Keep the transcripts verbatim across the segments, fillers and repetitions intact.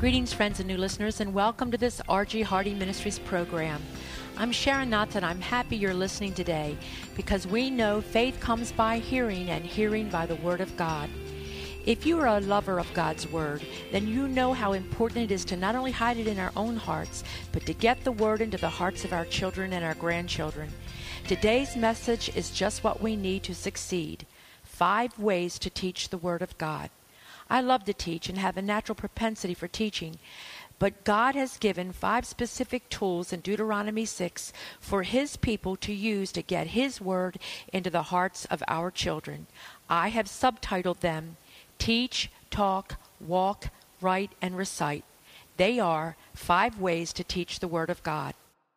Greetings, friends and new listeners, and welcome to this R G Hardy Ministries program. I'm Sharon Knotts, and I'm happy you're listening today because we know faith comes by hearing and hearing by the Word of God. If you are a lover of God's Word, then you know how important it is to not only hide it in our own hearts, but to get the Word into the hearts of our children and our grandchildren. Today's message is just what we need to succeed. Five ways to teach the Word of God. I love to teach and have a natural propensity for teaching, but God has given five specific tools in Deuteronomy six for His people to use to get His Word into the hearts of our children. I have subtitled them, Teach, Talk, Walk, Write, and Recite. They are five ways to teach the Word of God.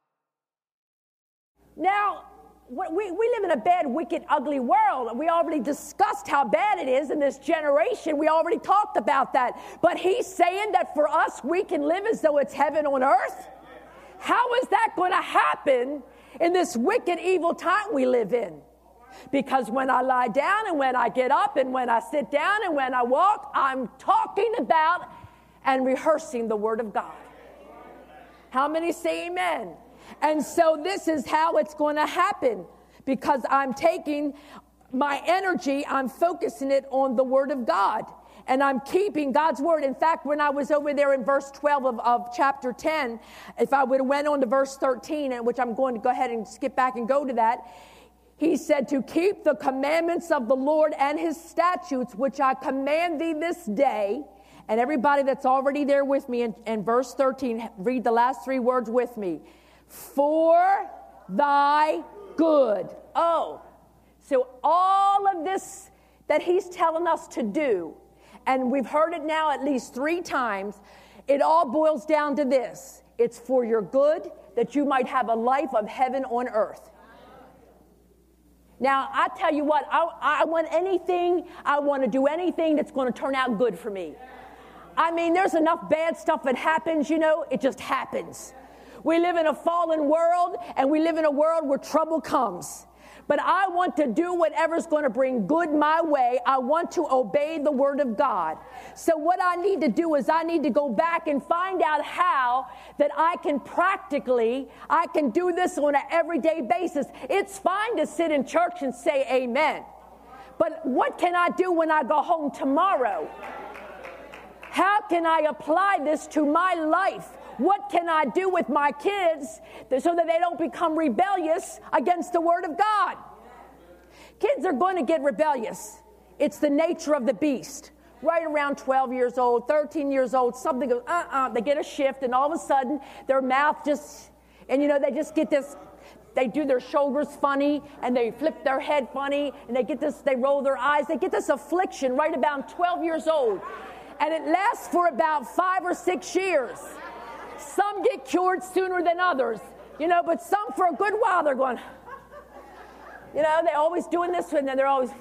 Now, we, we live in a bad, wicked, ugly world. We already discussed how bad it is in this generation. We already talked about that. But He's saying that for us, we can live as though it's heaven on earth. How is that going to happen in this wicked, evil time we live in? Because when I lie down and when I get up and when I sit down and when I walk, I'm talking about and rehearsing the Word of God. How many say amen? And so this is how it's going to happen, because I'm taking my energy, I'm focusing it on the Word of God, and I'm keeping God's Word. In fact, when I was over there in verse twelve of, of chapter ten, if I would have went on to verse thirteen, and which I'm going to go ahead and skip back and go to that, He said to keep the commandments of the Lord and His statutes, which I command thee this day. And everybody that's already there with me in, in verse thirteen, read the last three words with me. For thy good. Oh, so all of this that He's telling us to do, and we've heard it now at least three times, it all boils down to this. It's for your good, that you might have a life of heaven on earth. Now, I tell you what, I, I want anything, I want to do anything that's going to turn out good for me. I mean, there's enough bad stuff that happens, you know, it just happens. We live in a fallen world, and we live in a world where trouble comes. But I want to do whatever's going to bring good my way. I want to obey the Word of God. So what I need to do is I need to go back and find out how that I can practically, I can do this on an everyday basis. It's fine to sit in church and say amen. But what can I do when I go home tomorrow? How can I apply this to my life? What can I do with my kids so that they don't become rebellious against the Word of God? Kids are going to get rebellious. It's the nature of the beast. Right around twelve years old, thirteen years old, something goes, uh-uh, they get a shift, and all of a sudden, their mouth just, and you know, they just get this, they do their shoulders funny, and they flip their head funny, and they get this, they roll their eyes, they get this affliction right about twelve years old. And it lasts for about five or six years. Some get cured sooner than others, you know, but some for a good while they're going, you know, they're always doing this, and then they're always,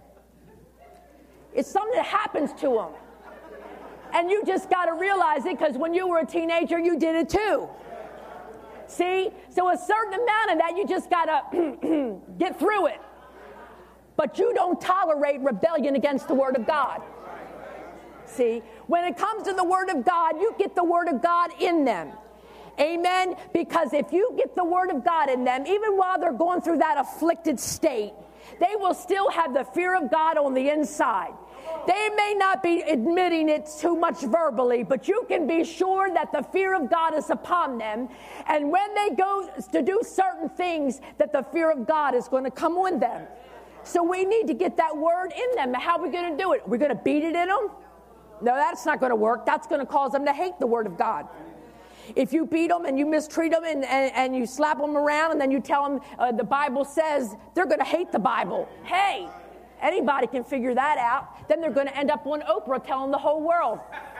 it's something that happens to them. And you just got to realize it, because when you were a teenager, you did it too. See? So a certain amount of that, you just got to get through it. But you don't tolerate rebellion against the Word of God. See, when it comes to the Word of God, you get the Word of God in them. Amen? Because if you get the Word of God in them, even while they're going through that afflicted state, they will still have the fear of God on the inside. They may not be admitting it too much verbally, but you can be sure that the fear of God is upon them. And when they go to do certain things, that the fear of God is going to come on them. So we need to get that Word in them. How are we going to do it? We're going to beat it in them? No, that's not going to work. That's going to cause them to hate the Word of God. If you beat them and you mistreat them and, and, and you slap them around and then you tell them uh, the Bible says, they're going to hate the Bible. Hey, anybody can figure that out. Then they're going to end up on Oprah telling the whole world.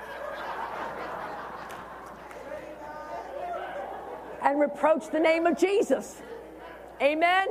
And reproach the name of Jesus. Amen?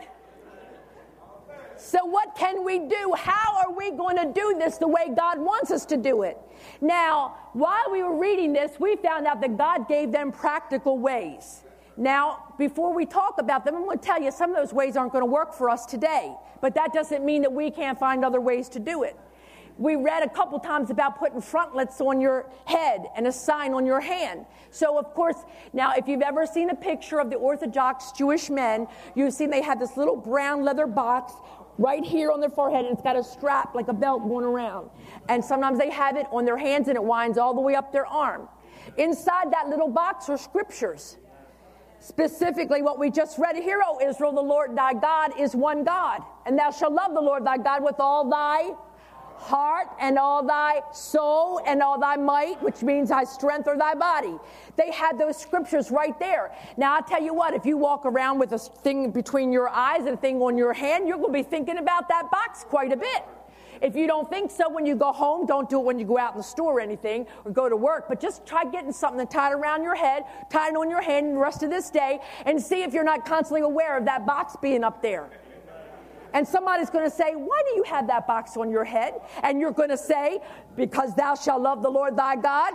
So what can we do? How are we going to do this the way God wants us to do it? Now, while we were reading this, we found out that God gave them practical ways. Now, before we talk about them, I'm going to tell you some of those ways aren't going to work for us today. But that doesn't mean that we can't find other ways to do it. we read a couple times about putting frontlets on your head and a sign on your hand. So, of course, now if you've ever seen a picture of the Orthodox Jewish men, you've seen they have this little brown leather box right here on their forehead, and it's got a strap like a belt going around. And sometimes they have it on their hands, and it winds all the way up their arm. Inside that little box are scriptures. Specifically what we just read here, O Israel, the Lord thy God is one God. And thou shalt love the Lord thy God with all thy heart and all thy soul and all thy might, which means thy strength or thy body. They had those scriptures right there. Now, I'll tell you what, if you walk around with a thing between your eyes and a thing on your hand, you're going to be thinking about that box quite a bit. If you don't think so when you go home, don't do it when you go out in the store or anything or go to work, but just try getting something tied around your head, tied on your hand the rest of this day, and see if you're not constantly aware of that box being up there. And somebody's going to say, why do you have that box on your head? And you're going to say, because thou shalt love the Lord thy God.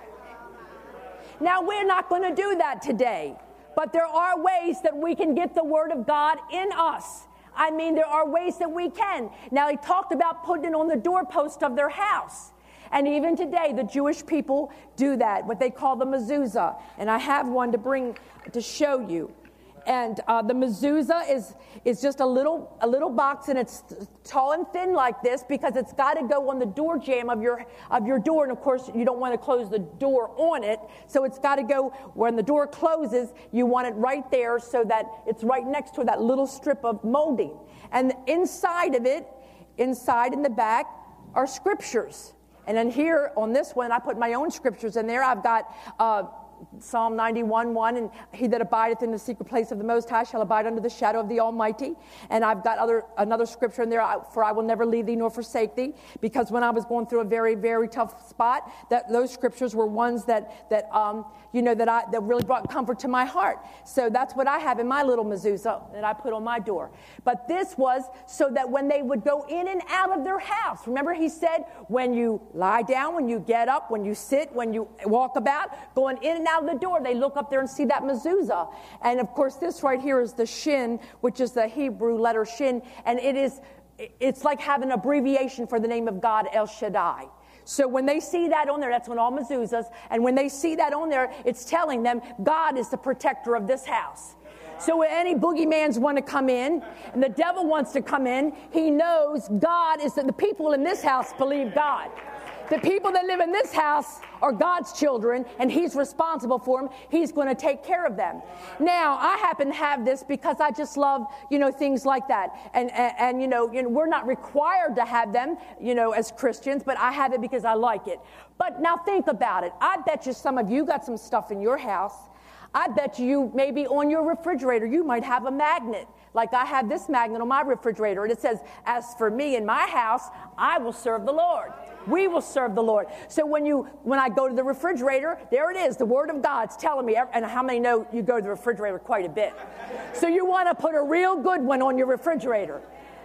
Now, we're not going to do that today, but there are ways that we can get the word of God in us. I mean, there are ways that we can. Now, he talked about putting it on the doorpost of their house. And even today, the Jewish people do that, what they call the mezuzah. And I have one to bring to show you. And uh, the mezuzah is is just a little a little box, and it's tall and thin like this because it's got to go on the door jamb of your of your door. And of course, you don't want to close the door on it, so it's got to go when the door closes. You want it right there so that it's right next to that little strip of molding. And inside of it, inside in the back, are scriptures. And then here on this one, I put my own scriptures in there. I've got Uh, Psalm ninety-one one, and he that abideth in the secret place of the Most High shall abide under the shadow of the Almighty. And I've got other another scripture in there, for I will never leave thee nor forsake thee, because when I was going through a very, very tough spot, that those scriptures were ones that that um you know that I that really brought comfort to my heart. So that's what I have in my little mezuzah that I put on my door. But this was so that when they would go in and out of their house, remember he said, when you lie down, when you get up, when you sit, when you walk about, going in and out of the door, they look up there and see that mezuzah. And of course, this right here is the shin, which is the Hebrew letter shin, and it is it's like having an abbreviation for the name of God, El Shaddai. So when they see that on there, that's on all mezuzahs, and when they see that on there, it's telling them God is the protector of this house. So when any boogeymans want to come in, and the devil wants to come in, he knows God is that the people in this house believe God. The people that live in this house are God's children, and he's responsible for them. He's going to take care of them. Now, I happen to have this because I just love, you know, things like that. And, and, and you, know, you know, we're not required to have them, you know, as Christians, but I have it because I like it. But now think about it. I bet you some of you got some stuff in your house. I bet you maybe on your refrigerator you might have a magnet. Like I have this magnet on my refrigerator, and it says, as for me and my house, I will serve the Lord. We will serve the Lord. So when you, when I go to the refrigerator, there it is, the Word of God's telling me. And how many know you go to the refrigerator quite a bit? So you want to put a real good one on your refrigerator.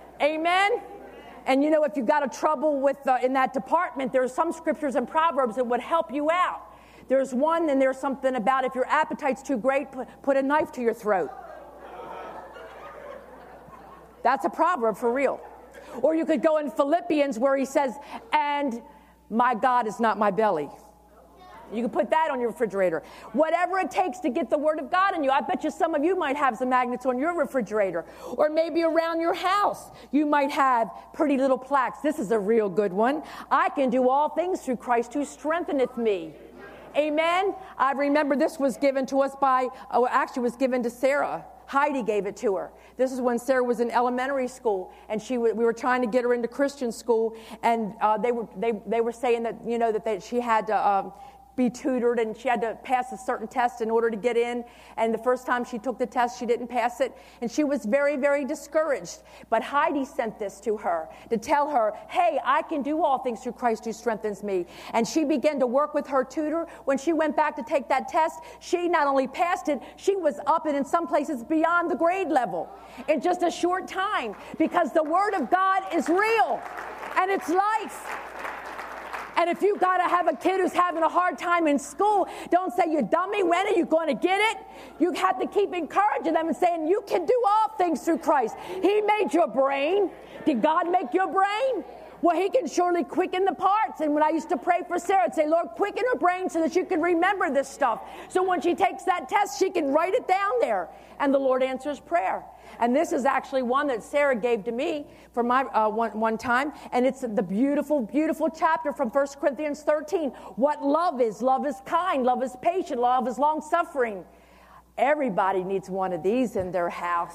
Amen? And you know, if you've got a trouble with uh, in that department, there's some scriptures and proverbs that would help you out. There's one, and there's something about if your appetite's too great, put, put a knife to your throat. That's a proverb for real. Or you could go in Philippians where he says, and my God is not my belly. You can put that on your refrigerator. Whatever it takes to get the Word of God in you. I bet you some of you might have some magnets on your refrigerator. Or maybe around your house, you might have pretty little plaques. This is a real good one. I can do all things through Christ who strengtheneth me. Amen? I remember this was given to us by, oh, actually was given to Sarah. Heidi gave it to her. This is when Sarah was in elementary school, and she w- we were trying to get her into Christian school, and uh, they were they they were saying that you know that they, she had to um, be tutored, and she had to pass a certain test in order to get in. And the first time she took the test, she didn't pass it, and she was very, very discouraged. But Heidi sent this to her to tell her, hey, I can do all things through Christ who strengthens me. And she began to work with her tutor. When she went back to take that test, she not only passed it, she was up and in some places beyond the grade level in just a short time, because the Word of God is real, and it's life. And if you got to have a kid who's having a hard time in school, don't say, you dummy, when are you going to get it? You have to keep encouraging them and saying, you can do all things through Christ. He made your brain. Did God make your brain? Well, he can surely quicken the parts. And when I used to pray for Sarah, I'd say, Lord, quicken her brain so that she can remember this stuff. So when she takes that test, she can write it down there. And the Lord answers prayer. And this is actually one that Sarah gave to me for my uh, one, one time. And it's the beautiful, beautiful chapter from First Corinthians thirteen. What love is. Love is kind. Love is patient. Love is long-suffering. Everybody needs one of these in their house.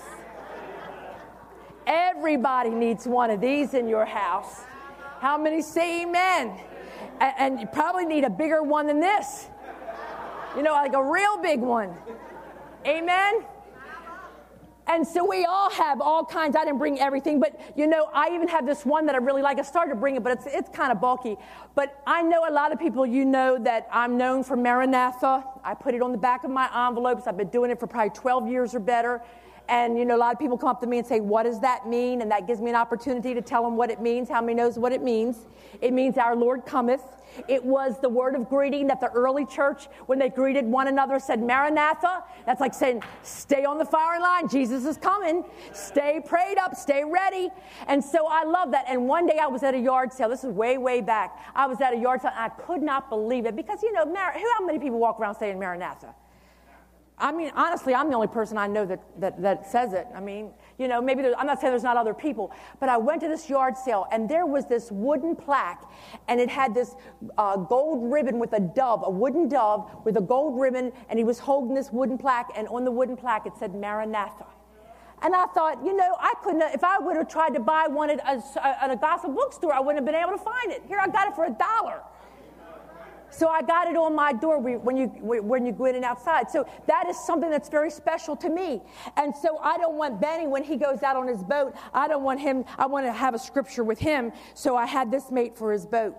Everybody needs one of these in your house. How many say amen? And, and you probably need a bigger one than this. You know, like a real big one. Amen? And so we all have all kinds. I didn't bring everything, but, you know, I even have this one that I really like. I started to bring it, but it's it's kind of bulky. But I know a lot of people, you know, that I'm known for Maranatha. I put it on the back of my envelopes. I've been doing it for probably twelve years or better. And, you know, a lot of people come up to me and say, what does that mean? And that gives me an opportunity to tell them what it means. How many knows what it means? It means our Lord cometh. It was the word of greeting that the early church, when they greeted one another, said, Maranatha. That's like saying, stay on the firing line. Jesus is coming. Stay prayed up. Stay ready. And so I love that. And one day I was at a yard sale. This is way, way back. I was at a yard sale, and I could not believe it. Because, you know, Mar- how many people walk around saying Maranatha? I mean, honestly, I'm the only person I know that, that, that says it. I mean, you know, maybe I'm not saying there's not other people, but I went to this yard sale, and there was this wooden plaque, and it had this uh, gold ribbon with a dove, a wooden dove with a gold ribbon, and he was holding this wooden plaque, and on the wooden plaque it said Maranatha. And I thought, you know, I couldn't, if I would have tried to buy one at a, at a gospel bookstore, I wouldn't have been able to find it. Here, I got it for a dollar. So I got it on my door when you when you go in and outside. So that is something that's very special to me. And so I don't want Benny, when he goes out on his boat, I don't want him, I want to have a scripture with him. So I had this made for his boat.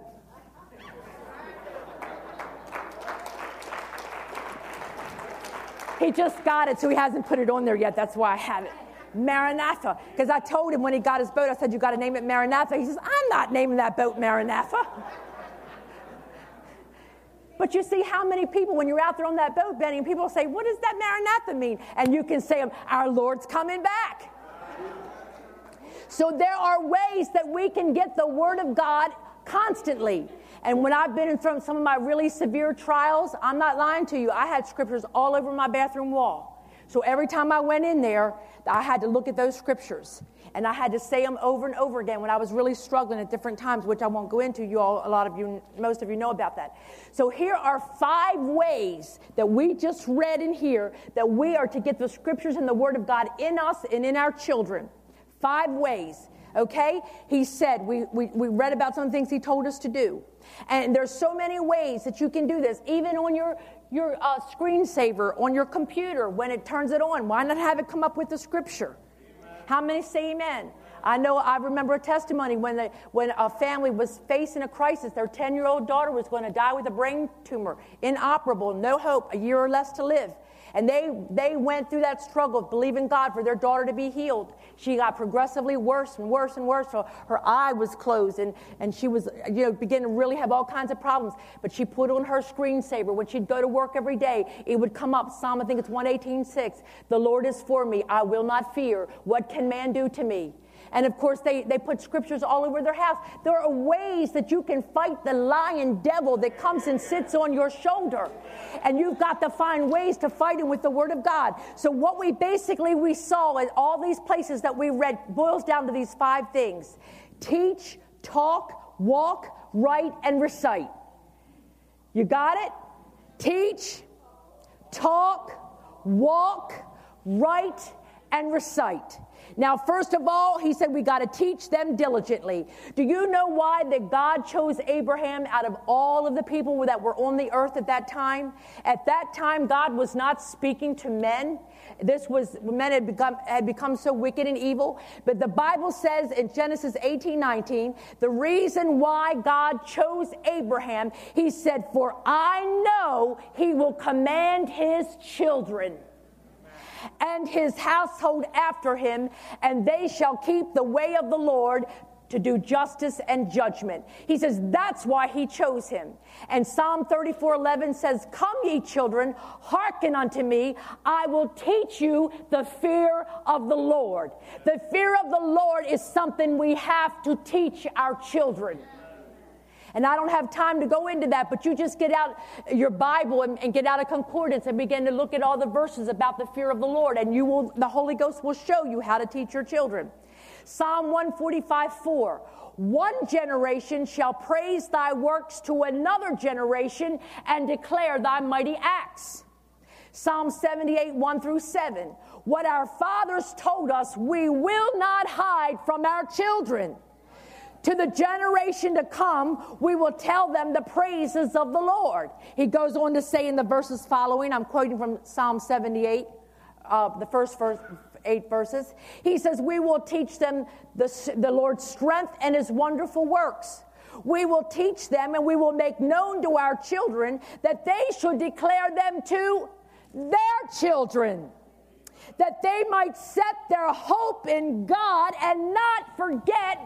He just got it, so he hasn't put it on there yet. That's why I have it. Maranatha. Because I told him when he got his boat, I said, you got to name it Maranatha. He says, I'm not naming that boat Maranatha. But you see how many people, when you're out there on that boat, Benny, and people say, what does that Maranatha mean? And you can say, our Lord's coming back. So there are ways that we can get the Word of God constantly. And when I've been in some of my really severe trials, I'm not lying to you, I had scriptures all over my bathroom wall. So every time I went in there, I had to look at those scriptures. And I had to say them over and over again when I was really struggling at different times, which I won't go into. You all, a lot of you, most of you know about that. So here are five ways that we just read in here that we are to get the scriptures and the Word of God in us and in our children. Five ways, okay? He said, we, we, we read about some things he told us to do. And there's so many ways that you can do this, even on your your uh, screensaver, on your computer, when it turns it on. Why not have it come up with the scripture? How many say amen? I know, I remember a testimony when they, when a family was facing a crisis. Their ten-year-old daughter was going to die with a brain tumor, inoperable, no hope, a year or less to live. And they they went through that struggle of believing God for their daughter to be healed. She got progressively worse and worse and worse. So her eye was closed, and, and she was, you know, beginning to really have all kinds of problems. But she put on her screensaver. When she'd go to work every day, it would come up, Psalm, I think it's one eighteen six. The Lord is for me, I will not fear. What can man do to me? And, of course, they, they put scriptures all over their house. There are ways that you can fight the lying devil that comes and sits on your shoulder. And you've got to find ways to fight him with the Word of God. So what we basically we saw in all these places that we read boils down to these five things. Teach, talk, walk, write, and recite. You got it? Teach, talk, walk, write, and recite. Now, first of all, he said we got to teach them diligently. Do you know why that God chose Abraham out of all of the people that were on the earth at that time? At that time, God was not speaking to men. This was, men had become, had become so wicked and evil. But the Bible says in Genesis eighteen nineteen, the reason why God chose Abraham, he said, for I know he will command his children and his household after him, and they shall keep the way of the Lord to do justice and judgment. He says that's why he chose him. And Psalm thirty-four eleven says, come ye children, hearken unto me. I will teach you the fear of the Lord. The fear of the Lord is something we have to teach our children. And I don't have time to go into that, but you just get out your Bible and, and get out a concordance and begin to look at all the verses about the fear of the Lord, and you will, the Holy Ghost will show you how to teach your children. Psalm one forty-five four, one generation shall praise thy works to another generation and declare thy mighty acts. Psalm seventy-eight one through seven, what our fathers told us we will not hide from our children. To the generation to come, we will tell them the praises of the Lord. He goes on to say in the verses following, I'm quoting from Psalm seventy-eight, uh, the first verse, eight verses. He says, we will teach them the, the Lord's strength and his wonderful works. We will teach them and we will make known to our children that they should declare them to their children, that they might set their hope in God and not forget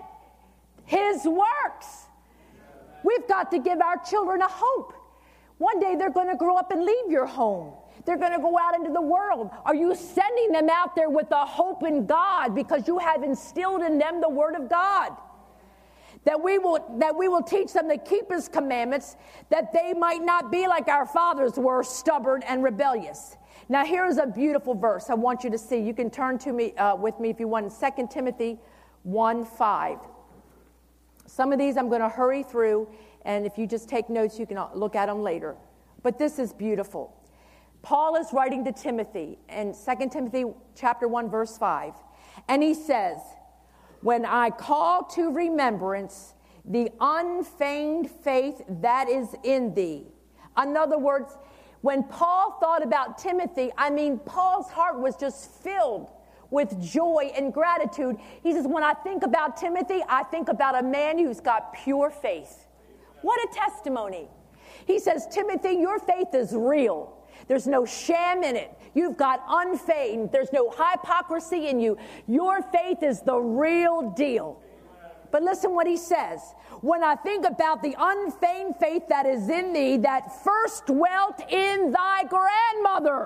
his works. We've got to give our children a hope. One day they're going to grow up and leave your home. They're going to go out into the world. Are you sending them out there with a hope in God because you have instilled in them the Word of God? That we will, that we will teach them to keep his commandments, that they might not be like our fathers were, stubborn and rebellious. Now here's a beautiful verse I want you to see. You can turn to me uh, with me if you want. Second Timothy one five. Some of these I'm going to hurry through, and if you just take notes, you can look at them later. But this is beautiful. Paul is writing to Timothy in Second Timothy chapter one, verse five. And he says, when I call to remembrance the unfeigned faith that is in thee. In other words, when Paul thought about Timothy, I mean, Paul's heart was just filled with joy and gratitude. He says, when I think about Timothy, I think about a man who's got pure faith. What a testimony. He says, Timothy, your faith is real. There's no sham in it. You've got unfeigned. There's no hypocrisy in you. Your faith is the real deal. But listen what he says. When I think about the unfeigned faith that is in thee, that first dwelt in thy grandmother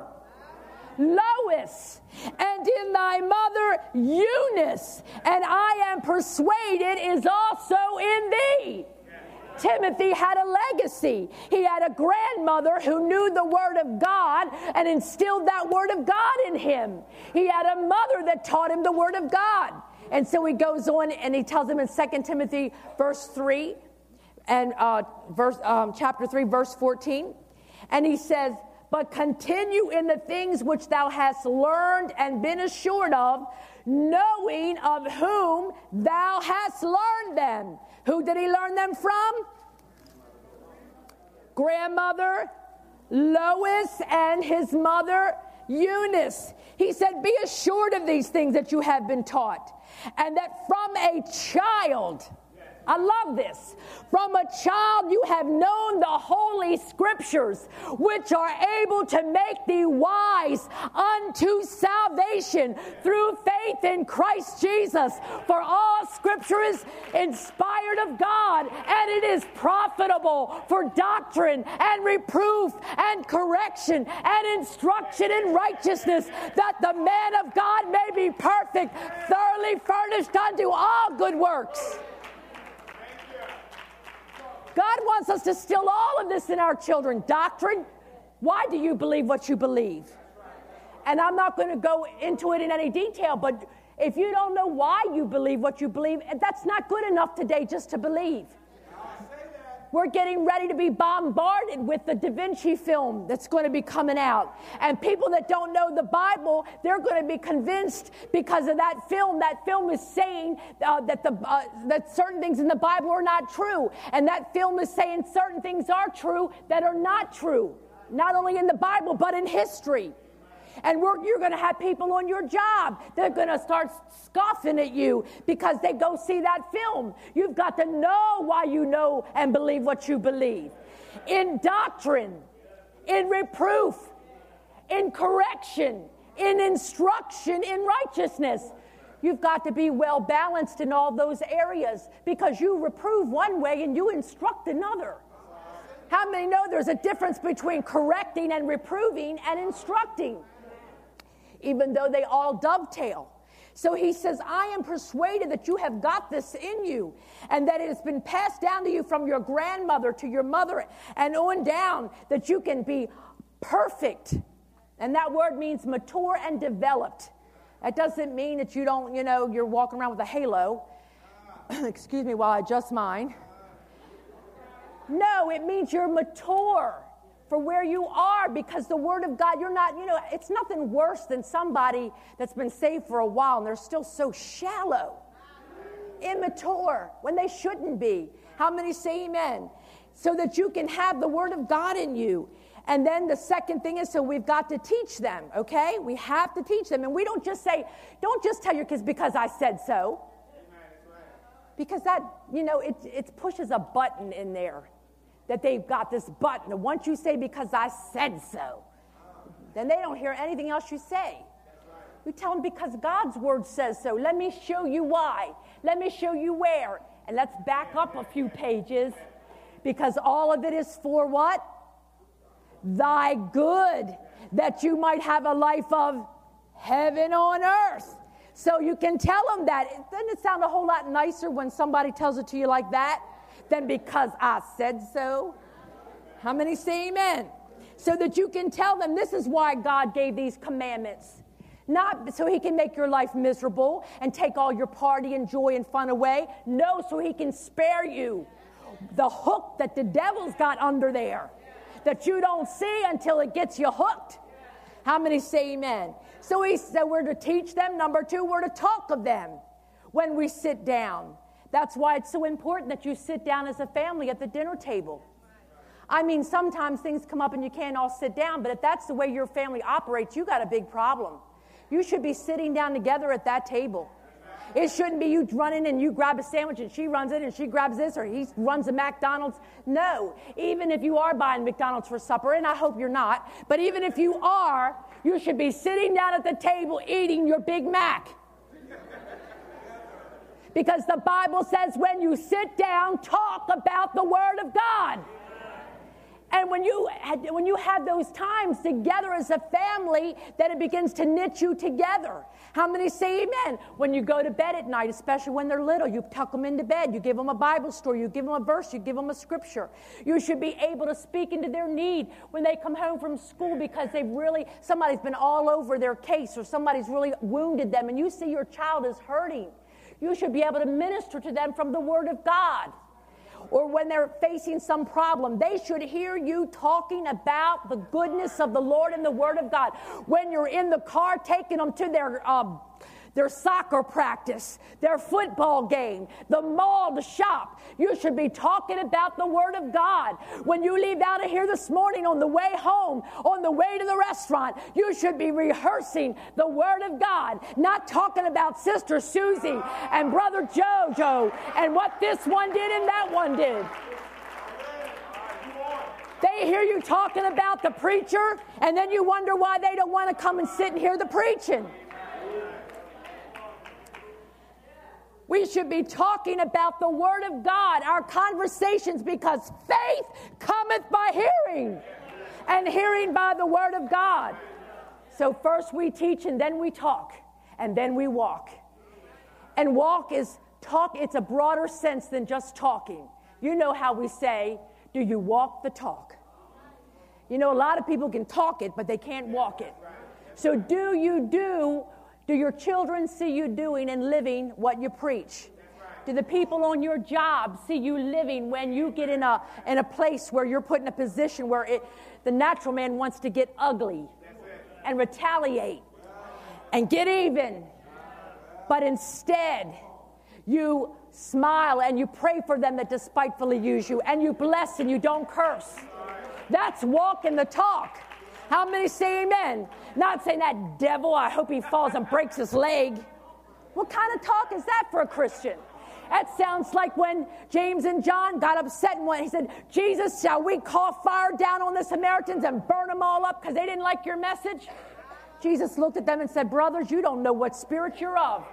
Lois, and in thy mother Eunice, and I am persuaded is also in thee. Timothy had a legacy. He had a grandmother who knew the Word of God and instilled that Word of God in him. He had a mother that taught him the Word of God. And so he goes on and he tells him in Second Timothy verse three and uh, verse um, chapter three, verse fourteen. And he says, but continue in the things which thou hast learned and been assured of, knowing of whom thou hast learned them. Who did he learn them from? Grandmother Lois and his mother Eunice. He said, be assured of these things that you have been taught, and that from a child, I love this, from a child you have known the holy scriptures, which are able to make thee wise unto salvation through faith in Christ Jesus. For all scripture is inspired of God, and it is profitable for doctrine and reproof and correction and instruction in righteousness, that the man of God may be perfect, thoroughly furnished unto all good works. God wants us to instill all of this in our children. Doctrine, why do you believe what you believe? And I'm not going to go into it in any detail, but if you don't know why you believe what you believe, that's not good enough today just to believe. We're getting ready to be bombarded with the Da Vinci film that's going to be coming out. And people that don't know the Bible, they're going to be convinced because of that film. That film is saying uh, that, the, uh, that certain things in the Bible are not true. And that film is saying certain things are true that are not true. Not only in the Bible, but in history. And we're, you're going to have people on your job. They're going to start scoffing at you because they go see that film. You've got to know why you know and believe what you believe. In doctrine, in reproof, in correction, in instruction, in righteousness. You've got to be well balanced in all those areas, because you reprove one way and you instruct another. How many know there's a difference between correcting and reproving and instructing, even though they all dovetail? So he says, I am persuaded that you have got this in you, and that it has been passed down to you from your grandmother to your mother and on down, that you can be perfect. And that word means mature and developed. That doesn't mean that you don't, you know, you're walking around with a halo. Excuse me while I adjust mine. No, it means you're mature for where you are, because the Word of God, you're not, you know, it's nothing worse than somebody that's been saved for a while and they're still so shallow, immature, when they shouldn't be. How many say amen? So that you can have the Word of God in you. And then the second thing is, so we've got to teach them, okay? We have to teach them. And we don't just say, don't just tell your kids because I said so. Because that, you know, it, it pushes a button in there, that they've got this button. And once you say, because I said so, then they don't hear anything else you say. We tell them, because God's word says so. Let me show you why. Let me show you where. And let's back up a few pages, because all of it is for what? Thy good, that you might have a life of heaven on earth. So you can tell them that. Doesn't it sound a whole lot nicer when somebody tells it to you like that than because I said so? How many say amen? So that you can tell them this is why God gave these commandments. Not so he can make your life miserable and take all your party and joy and fun away. No, so he can spare you the hook that the devil's got under there, that you don't see until it gets you hooked. How many say amen? So he said we're to teach them. Number two, we're to talk of them when we sit down. That's why it's so important that you sit down as a family at the dinner table. I mean, sometimes things come up and you can't all sit down, but if that's the way your family operates, you got a big problem. You should be sitting down together at that table. It shouldn't be you running and you grab a sandwich and she runs it and she grabs this, or he runs a McDonald's. No, even if you are buying McDonald's for supper, and I hope you're not, but even if you are, you should be sitting down at the table eating your Big Mac. Because the Bible says when you sit down, talk about the Word of God. And when you when you have those times together as a family, that it begins to knit you together. How many say amen? When you go to bed at night, especially when they're little, you tuck them into bed. You give them a Bible story. You give them a verse. You give them a scripture. You should be able to speak into their need when they come home from school, because they've really, somebody's been all over their case, or somebody's really wounded them, and you see your child is hurting. You should be able to minister to them from the Word of God. Or when they're facing some problem, they should hear you talking about the goodness of the Lord and the Word of God. When you're in the car taking them to their um, their soccer practice, their football game, the mall, the shop, you should be talking about the Word of God. When you leave out of here this morning on the way home, on the way to the restaurant, you should be rehearsing the Word of God, not talking about Sister Susie and Brother Jojo and what this one did and that one did. They hear you talking about the preacher, and then you wonder why they don't want to come and sit and hear the preaching. We should be talking about the Word of God, our conversations, because faith cometh by hearing, and hearing by the Word of God. So first we teach, and then we talk, and then we walk. And walk is talk, it's a broader sense than just talking. You know how we say, do you walk the talk? You know, a lot of people can talk it, but they can't walk it. So do you do Do your children see you doing and living what you preach? Do the people on your job see you living when you get in a in a place where you're put in a position where it, the natural man wants to get ugly and retaliate and get even? But instead, you smile and you pray for them that despitefully use you, and you bless and you don't curse. That's walking the talk. How many say amen? Not saying that devil, I hope he falls and breaks his leg. What kind of talk is that for a Christian? That sounds like when James and John got upset and when he said, Jesus, shall we call fire down on the Samaritans and burn them all up because they didn't like your message? Jesus looked at them and said, brothers, you don't know what spirit you're of.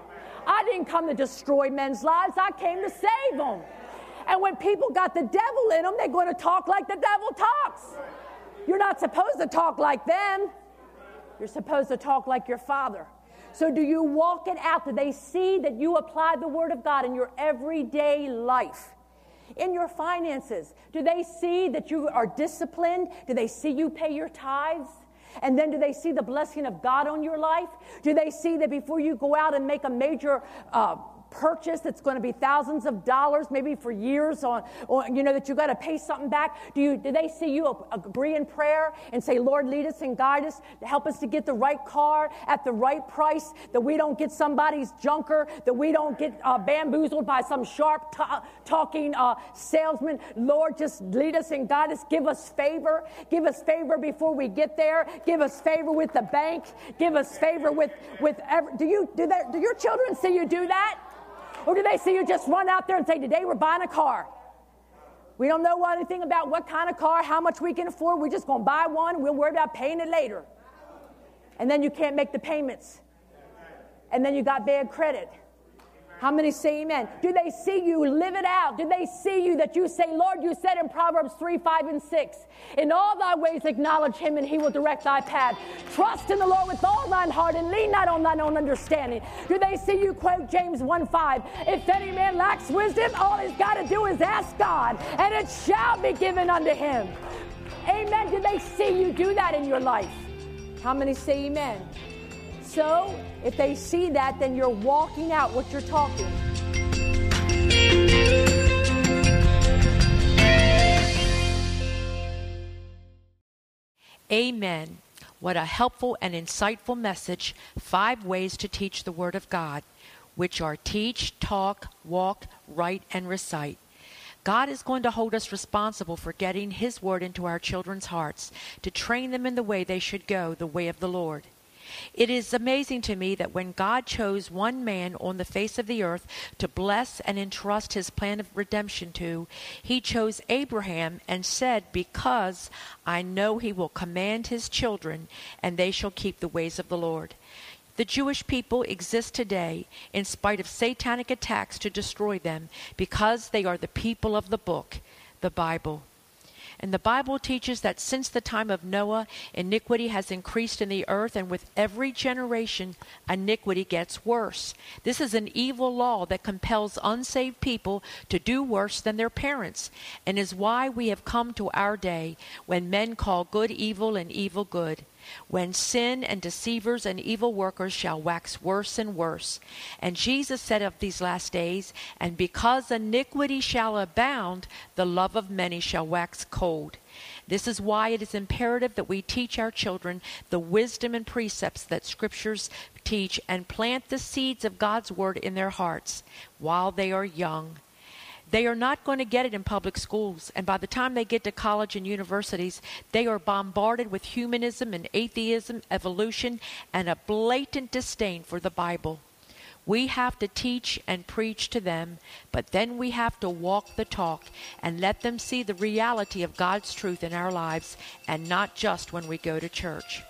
I didn't come to destroy men's lives. I came to save them. And when people got the devil in them, they're going to talk like the devil talks. You're not supposed to talk like them. You're supposed to talk like your Father. So do you walk it out? Do they see that you apply the Word of God in your everyday life? In your finances? Do they see that you are disciplined? Do they see you pay your tithes? And then do they see the blessing of God on your life? Do they see that before you go out and make a major uh, purchase that's going to be thousands of dollars, maybe for years on, on you know, that you got to pay something back? Do you do they see you agree in prayer and say, Lord, lead us and guide us, to help us to get the right car at the right price, that we don't get somebody's junker, that we don't get uh, bamboozled by some sharp t- talking uh, salesman? Lord, just lead us and guide us. Give us favor. Give us favor before we get there. Give us favor with the bank. Give us favor with with every, do you do that? Do your children see you do that? Or do they see you just run out there and say, today we're buying a car? We don't know anything about what kind of car, how much we can afford. We're just going to buy one, and we'll worry about paying it later. And then you can't make the payments. And then you got bad credit. How many say amen? Do they see you live it out? Do they see you that you say, Lord, you said in Proverbs three, five, and six, in all thy ways acknowledge him and he will direct thy path. Trust in the Lord with all thine heart and lean not on thine own understanding. Do they see you quote James one, five? If any man lacks wisdom, all he's got to do is ask God and it shall be given unto him. Amen. Do they see you do that in your life? How many say amen? So, if they see that, then you're walking out what you're talking. Amen. What a helpful and insightful message. Five ways to teach the Word of God, which are teach, talk, walk, write, and recite. God is going to hold us responsible for getting His Word into our children's hearts, to train them in the way they should go, the way of the Lord. It is amazing to me that when God chose one man on the face of the earth to bless and entrust his plan of redemption to, he chose Abraham and said, because I know he will command his children and they shall keep the ways of the Lord. The Jewish people exist today in spite of satanic attacks to destroy them because they are the people of the book, the Bible. And the Bible teaches that since the time of Noah, iniquity has increased in the earth, and with every generation, iniquity gets worse. This is an evil law that compels unsaved people to do worse than their parents, and is why we have come to our day when men call good evil and evil good, when sin and deceivers and evil workers shall wax worse and worse. And Jesus said of these last days, and because iniquity shall abound, the love of many shall wax cold. This is why it is imperative that we teach our children the wisdom and precepts that Scriptures teach and plant the seeds of God's Word in their hearts while they are young. They are not going to get it in public schools, and by the time they get to college and universities, they are bombarded with humanism and atheism, evolution, and a blatant disdain for the Bible. We have to teach and preach to them, but then we have to walk the talk and let them see the reality of God's truth in our lives, and not just when we go to church.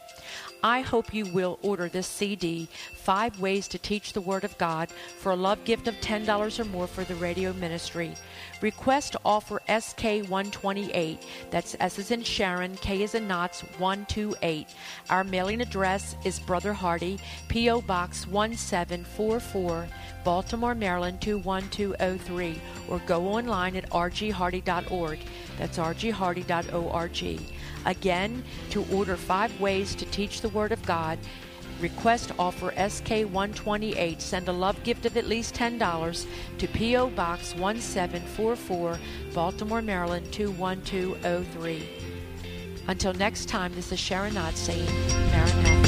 I hope you will order this C D, Five Ways to Teach the Word of God, for a love gift of ten dollars or more for the radio ministry. Request offer S K one twenty-eight. That's S as in Sharon, K as in Knots, one two eight. Our mailing address is Brother Hardy, P O Box one seven four four, Baltimore, Maryland two one two oh three, or go online at r g hardy dot org. That's r g hardy dot org. Again, to order Five Ways to Teach the Word of God, request offer S K one twenty-eight. Send a love gift of at least ten dollars to P O Box one seven four four, Baltimore, Maryland two one two oh three. Until next time, this is Sharon Knott saying Maranatha.